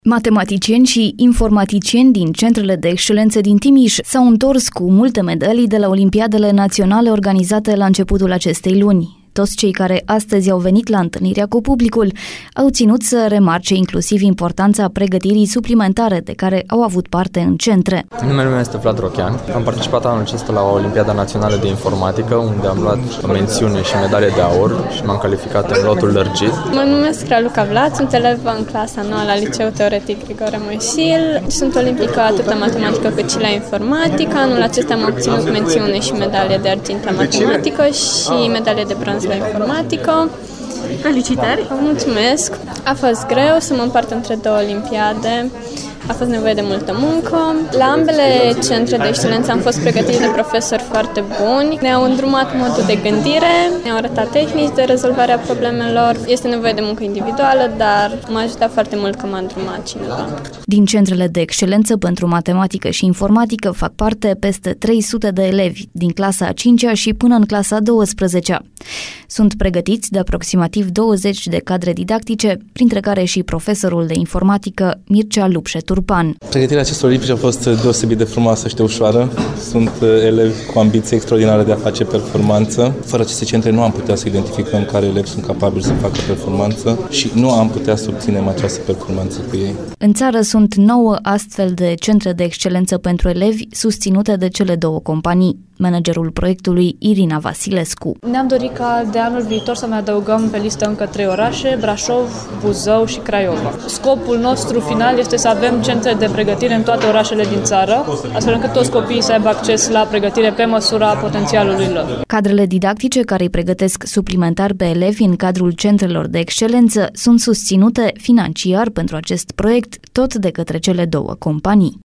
Matematicieni și informaticieni din centrele de excelență din Timiș s-au întors cu multe medalii de la Olimpiadele naționale organizate la începutul acestei luni. Toți cei care astăzi au venit la întâlnirea cu publicul au ținut să remarce inclusiv importanța pregătirii suplimentare de care au avut parte în centre. Numele meu este Vlad Rochean. Am participat anul acesta la Olimpiada Națională de Informatică, unde am luat mențiune și medalie de aur și m-am calificat în lotul lărgit. Mă numesc Raluca Vlad, sunt elevă în clasa 9 la Liceul Teoretic Grigore Moisil. Sunt olimpică atât la matematică cât și la informatică. Anul acesta am obținut mențiune și medalie de argint la matematică și medalie de bronz la informatică. Felicitări! Vă mulțumesc! A fost greu să mă împart între două olimpiade. A fost nevoie de multă muncă. La ambele centre de excelență am fost pregătiți de profesori foarte buni. Ne-au îndrumat modul de gândire, ne-au arătat tehnici de rezolvare a problemelor. Este nevoie de muncă individuală, dar m-a ajutat foarte mult că m-a îndrumat cineva. Din centrele de excelență pentru matematică și informatică fac parte peste 300 de elevi din clasa a 5-a și până în clasa a 12-a. Sunt pregătiți de aproximativ 20 de cadre didactice, printre care și profesorul de informatică Mircea Lupșe-Turpan. Pregătirea acestor olimpii a fost deosebit de frumoasă și de ușoară. Sunt elevi cu ambiții extraordinare de a face performanță. Fără aceste centre nu am putea să identificăm care elevi sunt capabili să facă performanță și nu am putea să obținem această performanță cu ei. În țară sunt 9 astfel de centre de excelență pentru elevi susținute de cele două companii. Managerul proiectului, Irina Vasilescu. Ne-am dorit ca de anul viitor să mai adăugăm pe listă încă 3 orașe, Brașov, Buzău și Craiova. Scopul nostru final este să avem centre de pregătire în toate orașele din țară, astfel încât toți copiii să aibă acces la pregătire pe măsura potențialului lor. Cadrele didactice care îi pregătesc suplimentar pe elevi în cadrul centrelor de excelență sunt susținute financiar pentru acest proiect tot de către cele două companii.